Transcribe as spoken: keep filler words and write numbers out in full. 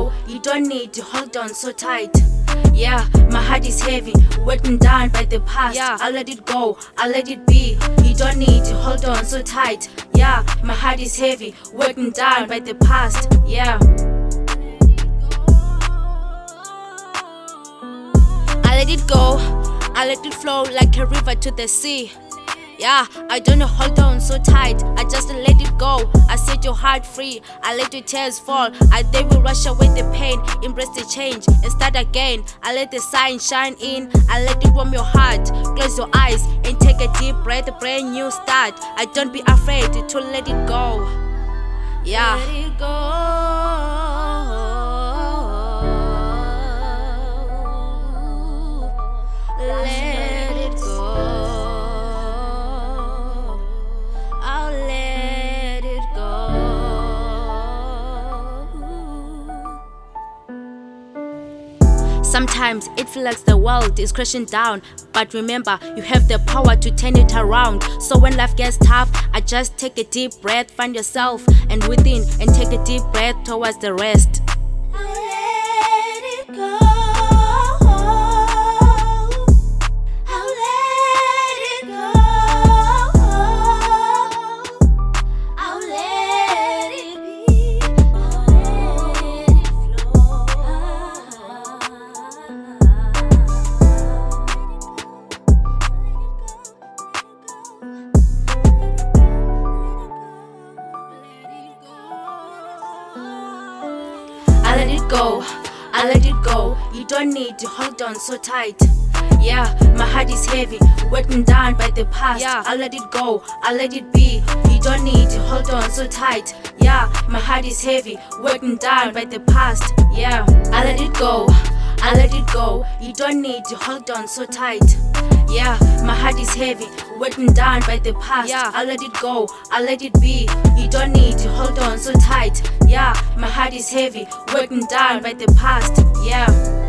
go, you don't need to hold on so tight. Yeah, my heart is heavy, weighted down by the past. Yeah, I'll let it go, I'll let it be. You don't need to hold on so tight. Yeah, my heart is heavy, weighted down by the past. Yeah. I let it go, I let it flow like a river to the sea. Yeah, I don't hold on so tight, I just let it go. I set your heart free, I let your tears fall. I they will rush away the pain, embrace the change and start again. I let the sign shine in, I let it warm your heart. Close your eyes and take a deep breath, a brand new start. I don't be afraid to let it go. Yeah. Let it go. Let it go. I'll let it go. Sometimes it feels like the world is crashing down, but remember, you have the power to turn it around. So when life gets tough, I just take a deep breath, find yourself and within, and take a deep breath towards the rest. I'll let it go. I let it go, I let it go, you don't need to hold on so tight. Yeah, my heart is heavy, weighted down by the past. Yeah, I let it go, I let it be. You don't need to hold on so tight. Yeah, my heart is heavy, weighted down by the past. Yeah, I let it go, I let it go, you don't need to hold on so tight. Yeah, my heart is heavy, weighted down by the past. Yeah, I let it go, I let it be. You don't need to hold on so tight. Yeah, my heart is heavy, weighted down by the past. Yeah.